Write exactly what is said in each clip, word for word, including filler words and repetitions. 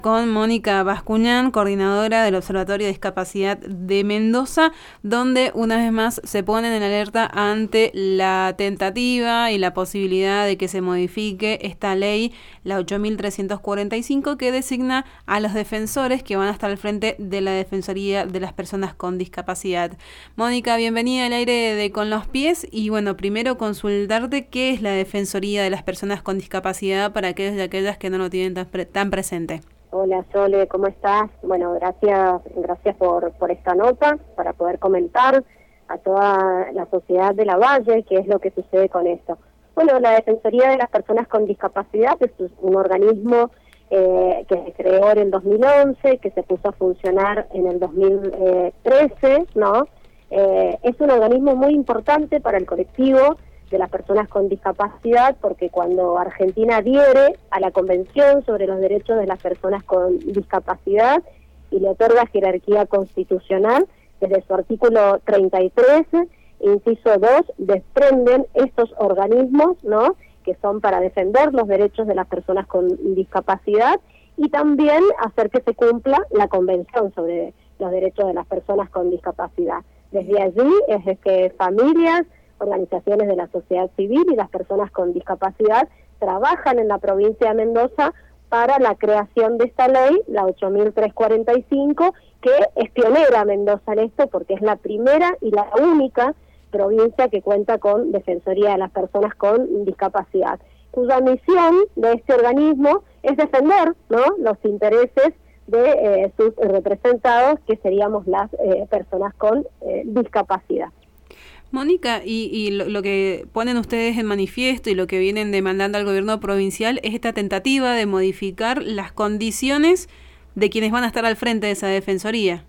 Con Mónica Bascuñán, coordinadora del Observatorio de Discapacidad de Mendoza, donde una vez más se ponen en alerta ante la tentativa y la posibilidad de que se modifique esta ley, la ocho mil trescientos cuarenta y cinco, que designa a los defensores que van a estar al frente de la Defensoría de las Personas con Discapacidad. Mónica, bienvenida al aire de Con los Pies, y bueno, primero consultarte qué es la Defensoría de las Personas con Discapacidad para aquellos y aquellas que no lo tienen tan, pre- tan presente. Hola Sole, ¿cómo estás? Bueno, gracias gracias por, por esta nota, para poder comentar a toda la sociedad de la Valle qué es lo que sucede con esto. Bueno, la Defensoría de las Personas con Discapacidad es un organismo eh, que se creó en el dos mil once, que se puso a funcionar en el dos mil trece, ¿no? Eh, es un organismo muy importante para el colectivo de las personas con discapacidad, porque cuando Argentina adhiere a la Convención sobre los Derechos de las Personas con Discapacidad y le otorga jerarquía constitucional, desde su artículo treinta y tres, inciso dos, desprenden estos organismos, ¿no?, que son para defender los derechos de las personas con discapacidad y también hacer que se cumpla la Convención sobre los Derechos de las Personas con Discapacidad. Desde allí es que familias, organizaciones de la sociedad civil y las personas con discapacidad trabajan en la provincia de Mendoza para la creación de esta ley, la ocho mil trescientos cuarenta y cinco, que es pionera Mendoza en esto porque es la primera y la única provincia que cuenta con Defensoría de las Personas con Discapacidad, cuya misión de este organismo es defender, ¿no?, los intereses de eh, sus representados, que seríamos las eh, personas con eh, discapacidad. Mónica, y, y lo, lo que ponen ustedes en manifiesto y lo que vienen demandando al gobierno provincial es esta tentativa de modificar las condiciones de quienes van a estar al frente de esa defensoría.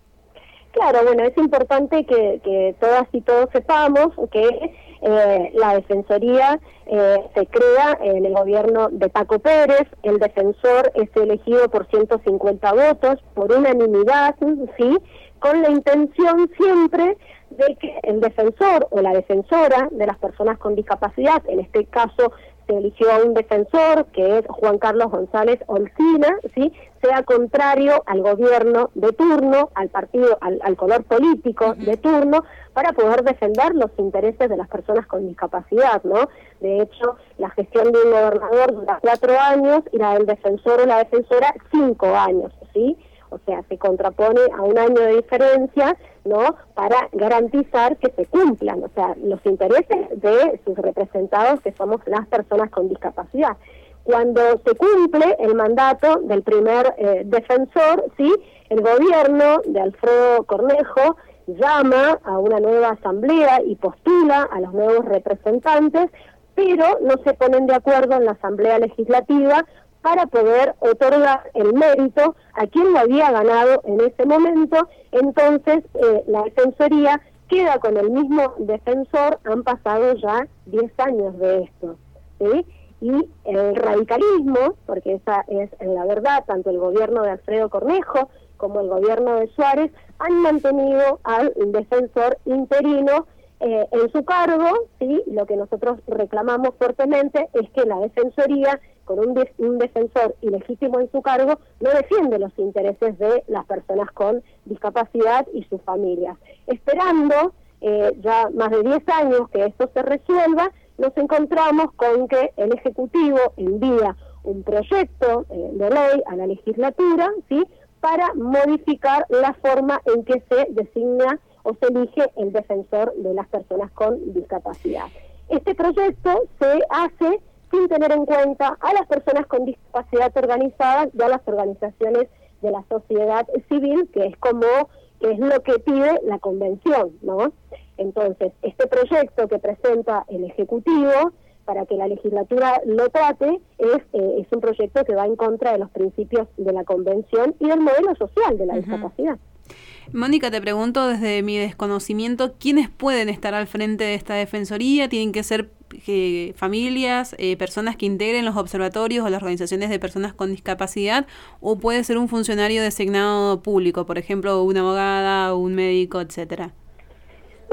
Claro, bueno, es importante que, que todas y todos sepamos que eh, la defensoría eh, se crea en el gobierno de Paco Pérez. El defensor es elegido por ciento cincuenta votos, por unanimidad, ¿sí?, con la intención siempre de que el defensor o la defensora de las personas con discapacidad, en este caso se eligió a un defensor que es Juan Carlos González Olcina, ¿sí?, sea contrario al gobierno de turno, al partido, al, al color político de turno, para poder defender los intereses de las personas con discapacidad, ¿no? De hecho, la gestión de un gobernador dura cuatro años y la del defensor o la defensora cinco años, ¿sí? O sea, se contrapone a un año de diferencia, ¿no?, para garantizar que se cumplan, o sea, los intereses de sus representados, que somos las personas con discapacidad. Cuando se cumple el mandato del primer eh, defensor, sí, el gobierno de Alfredo Cornejo llama a una nueva asamblea y postula a los nuevos representantes, pero no se ponen de acuerdo en la asamblea legislativa para poder otorgar el mérito a quien lo había ganado en ese momento. Entonces eh, la defensoría queda con el mismo defensor. Han pasado ya diez años de esto, ¿sí? Y el radicalismo, porque esa es la verdad, tanto el gobierno de Alfredo Cornejo como el gobierno de Suárez han mantenido al defensor interino eh, en su cargo, ¿sí? Lo que nosotros reclamamos fuertemente es que la defensoría, con un, de, un defensor ilegítimo en su cargo, no defiende los intereses de las personas con discapacidad y sus familias. Esperando eh, ya más de diez años que esto se resuelva, nos encontramos con que el Ejecutivo envía un proyecto eh, de ley a la legislatura, ¿sí?, para modificar la forma en que se designa o se elige el defensor de las personas con discapacidad. Este proyecto se hace sin tener en cuenta a las personas con discapacidad organizadas y a las organizaciones de la sociedad civil, que es como que es lo que pide la Convención, ¿no? Entonces, este proyecto que presenta el Ejecutivo para que la legislatura lo trate es, eh, es un proyecto que va en contra de los principios de la Convención y del modelo social de la uh-huh. discapacidad. Mónica, te pregunto desde mi desconocimiento, ¿quiénes pueden estar al frente de esta defensoría? ¿Tienen que ser eh, familias, eh, personas que integren los observatorios o las organizaciones de personas con discapacidad? ¿O puede ser un funcionario designado público, por ejemplo, una abogada, un médico, etcétera?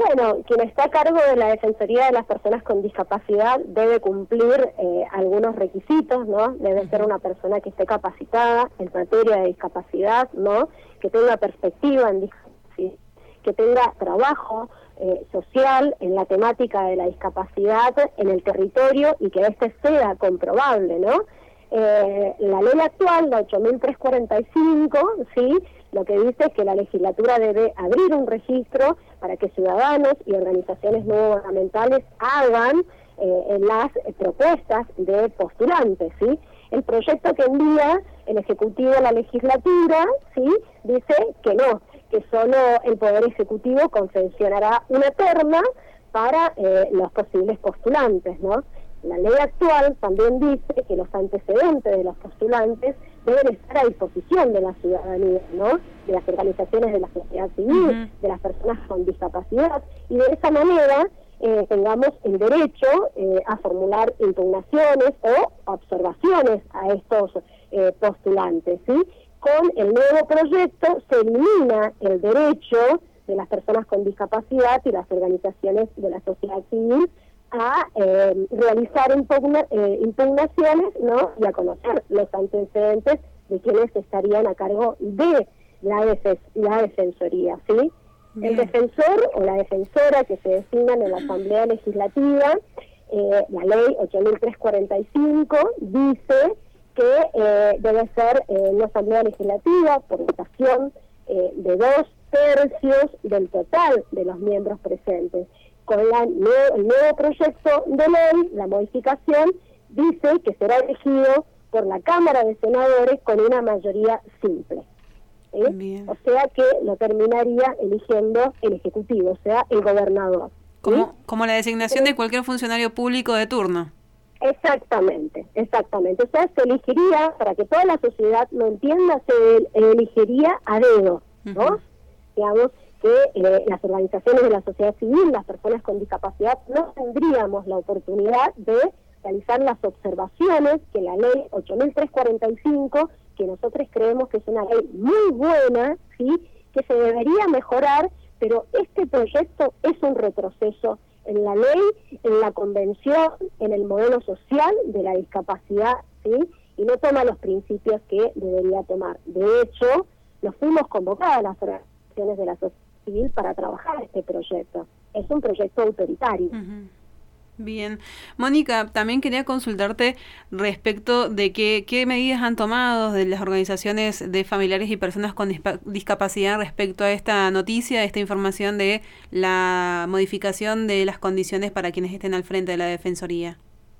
Bueno, quien está a cargo de la Defensoría de las Personas con Discapacidad debe cumplir eh, algunos requisitos, ¿no? Debe ser una persona que esté capacitada en materia de discapacidad, ¿no? Que tenga perspectiva en discapacidad, que tenga trabajo eh, social en la temática de la discapacidad en el territorio y que este sea comprobable, ¿no? Eh, la ley actual, la ocho mil trescientos cuarenta y cinco, ¿sí?, lo que dice es que la legislatura debe abrir un registro para que ciudadanos y organizaciones no gubernamentales hagan eh, las propuestas de postulantes, ¿sí? El proyecto que envía el Ejecutivo a la legislatura, ¿sí?, dice que no, que solo el Poder Ejecutivo concesionará una terna para eh, los posibles postulantes, ¿no? La ley actual también dice que los antecedentes de los postulantes deben estar a disposición de la ciudadanía, ¿no? De las organizaciones de la sociedad civil, uh-huh. de las personas con discapacidad, y de esa manera eh, tengamos el derecho eh, a formular impugnaciones o observaciones a estos eh, postulantes, ¿sí? Con el nuevo proyecto se elimina el derecho de las personas con discapacidad y las organizaciones de la sociedad civil a eh, realizar impugna, eh, impugnaciones, ¿no?, y a conocer los antecedentes de quienes estarían a cargo de la, defe la defensoría, ¿sí? Bien. El defensor o la defensora que se designan en la Asamblea Legislativa, eh, la ley ocho mil trescientos cuarenta y cinco dice que eh, debe ser eh, una Asamblea Legislativa por votación eh, de dos tercios del total de los miembros presentes. Con la, el nuevo proyecto de ley, la modificación, dice que será elegido por la Cámara de Senadores con una mayoría simple. ¿eh? O sea que lo terminaría eligiendo el Ejecutivo, o sea, el gobernador. Como, ¿sí? como la designación ¿sí? de cualquier funcionario público de turno. Exactamente, exactamente. O sea, se elegiría, para que toda la sociedad lo entienda, se elegiría a dedo, ¿no? Uh-huh. Digamos, que eh, las organizaciones de la sociedad civil, las personas con discapacidad, no tendríamos la oportunidad de realizar las observaciones que la ley ocho mil trescientos cuarenta y cinco, que nosotros creemos que es una ley muy buena, ¿sí?, que se debería mejorar, pero este proyecto es un retroceso en la ley, en la convención, en el modelo social de la discapacidad, ¿sí?, y no toma los principios que debería tomar. De hecho, nos fuimos convocadas las organizaciones de la sociedad civil para trabajar este proyecto. Es un proyecto autoritario. Uh-huh. Bien. Mónica, también quería consultarte respecto de qué, qué medidas han tomado de las organizaciones de familiares y personas con dispa- discapacidad respecto a esta noticia, esta información de la modificación de las condiciones para quienes estén al frente de la Defensoría.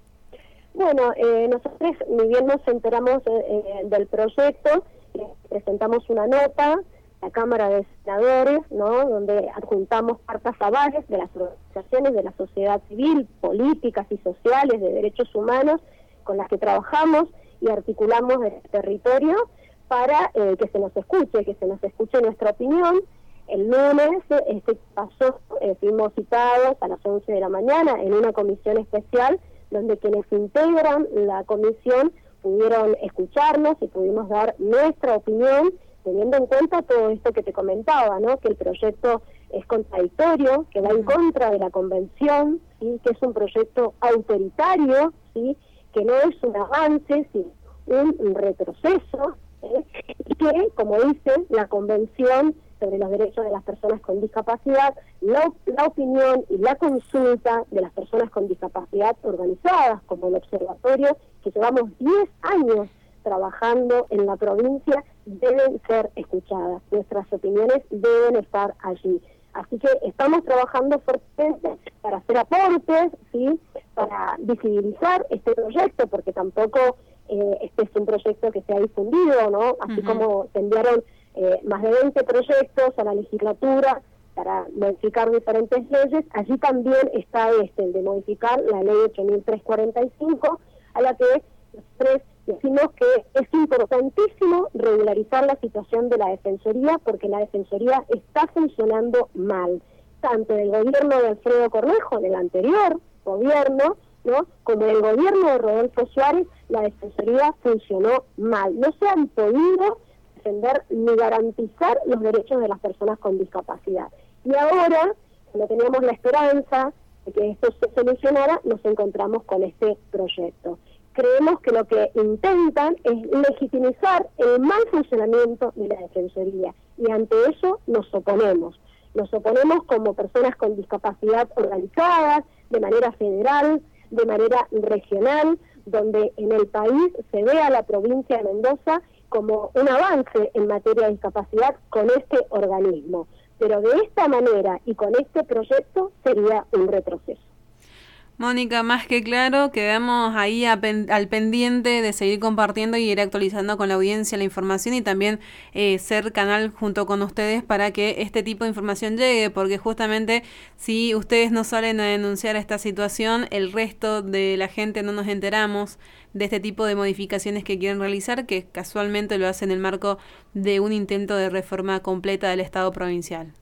Bueno, eh, nosotros ni bien nos enteramos eh, del proyecto, eh, presentamos una nota la Cámara de Senadores, ¿no?, donde adjuntamos cartas a varias de las organizaciones de la sociedad civil, políticas y sociales de derechos humanos con las que trabajamos y articulamos el territorio para eh, que se nos escuche, que se nos escuche nuestra opinión. El lunes este pasó, eh, fuimos citados a las once de la mañana en una comisión especial donde quienes integran la comisión pudieron escucharnos y pudimos dar nuestra opinión, teniendo en cuenta todo esto que te comentaba, ¿no?, que el proyecto es contradictorio, que va en contra de la convención, ¿sí?, que es un proyecto autoritario, ¿sí?, que no es un avance, sino un retroceso, ¿eh?, y que, como dice la Convención sobre los Derechos de las Personas con Discapacidad, la, la opinión y la consulta de las personas con discapacidad organizadas, como el Observatorio, que llevamos diez años trabajando en la provincia, deben ser escuchadas. Nuestras opiniones deben estar allí. Así que estamos trabajando fuertemente para hacer aportes, ¿sí?, para visibilizar este proyecto, porque tampoco eh, este es un proyecto que se ha difundido, ¿no? Así uh-huh. como se enviaron eh, más de veinte proyectos a la legislatura para modificar diferentes leyes, allí también está este, el de modificar la ley ocho mil trescientos cuarenta y cinco, a la que nosotros decimos que es importantísimo regularizar la situación de la Defensoría, porque la Defensoría está funcionando mal, tanto del gobierno de Alfredo Cornejo, en el anterior gobierno, ¿no?, como en el gobierno de Rodolfo Suárez, la Defensoría funcionó mal. No se han podido defender ni garantizar los derechos de las personas con discapacidad. Y ahora cuando teníamos la esperanza de que esto se solucionara, nos encontramos con este proyecto. Creemos que lo que intentan es legitimizar el mal funcionamiento de la Defensoría, y ante eso nos oponemos. Nos oponemos como personas con discapacidad organizadas, de manera federal, de manera regional, donde en el país se ve a la provincia de Mendoza como un avance en materia de discapacidad con este organismo. Pero de esta manera y con este proyecto sería un retroceso. Mónica, más que claro, quedamos ahí a pen, al pendiente de seguir compartiendo y ir actualizando con la audiencia la información y también eh, ser canal junto con ustedes para que este tipo de información llegue, porque justamente si ustedes no salen a denunciar esta situación, el resto de la gente no nos enteramos de este tipo de modificaciones que quieren realizar, que casualmente lo hacen en el marco de un intento de reforma completa del Estado provincial.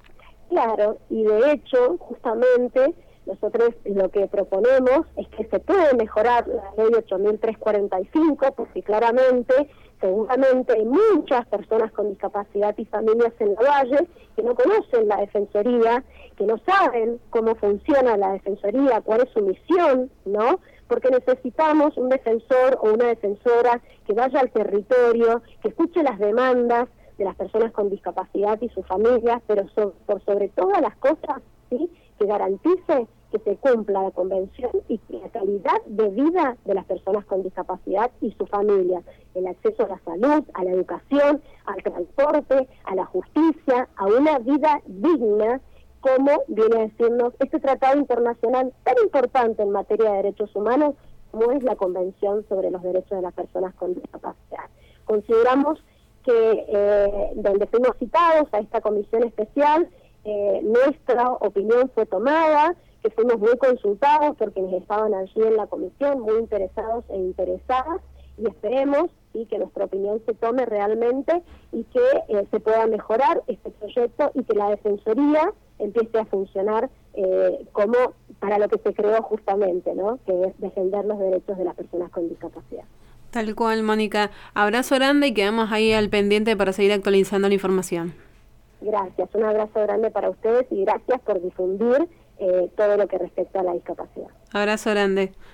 Claro, y de hecho, justamente, nosotros lo que proponemos es que se puede mejorar la ley ocho mil trescientos cuarenta y cinco, porque claramente, seguramente hay muchas personas con discapacidad y familias en la Valle que no conocen la Defensoría, que no saben cómo funciona la Defensoría, cuál es su misión, ¿no? Porque necesitamos un defensor o una defensora que vaya al territorio, que escuche las demandas de las personas con discapacidad y sus familias, pero so, por sobre todas las cosas, ¿sí?, que garantice que se cumpla la convención y que la calidad de vida de las personas con discapacidad y sus familias, el acceso a la salud, a la educación, al transporte, a la justicia, a una vida digna, como viene a decirnos este tratado internacional tan importante en materia de derechos humanos como es la Convención sobre los Derechos de las Personas con Discapacidad. Consideramos que eh, donde fuimos citados a esta comisión especial, eh, nuestra opinión fue tomada, que fuimos muy consultados por quienes estaban allí en la comisión, muy interesados e interesadas, y esperemos ¿sí?, que nuestra opinión se tome realmente y que eh, se pueda mejorar este proyecto y que la Defensoría empiece a funcionar eh, como para lo que se creó justamente, ¿no?, que es defender los derechos de las personas con discapacidad. Tal cual, Mónica. Abrazo grande y quedamos ahí al pendiente para seguir actualizando la información. Gracias, un abrazo grande para ustedes y gracias por difundir eh, todo lo que respecta a la discapacidad. Abrazo grande.